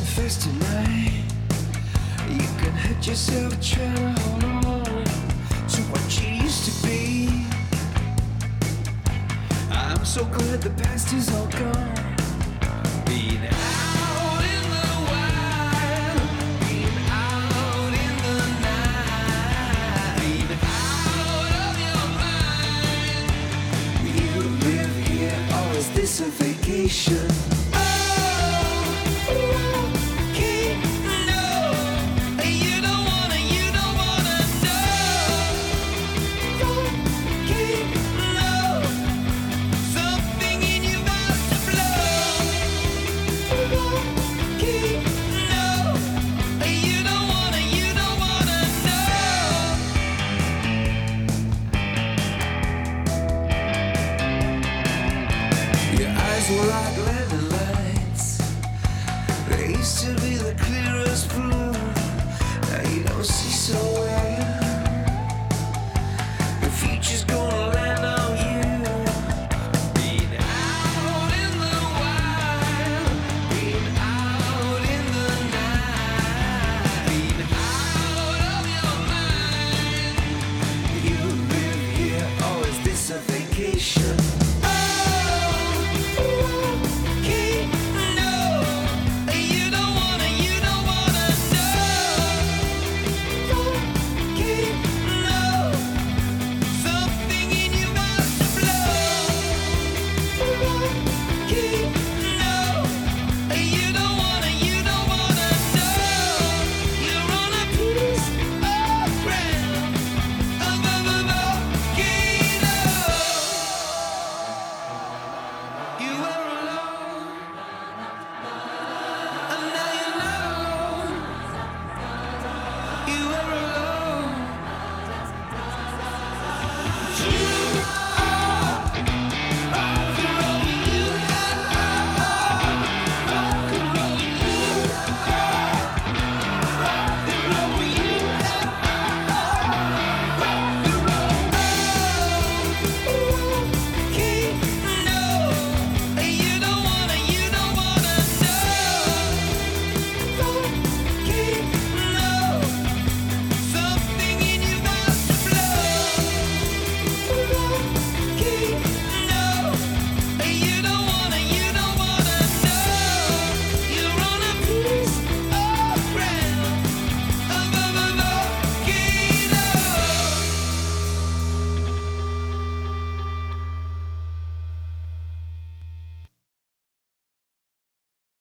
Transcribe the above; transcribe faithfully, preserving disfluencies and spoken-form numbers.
confess tonight. You can hurt yourself trying to hold on to what you used to be. I'm so glad the past is all gone. Being out in the wild, being out in the night, being out of your mind. You live here, or is this a vacation? Were like living lights. They used to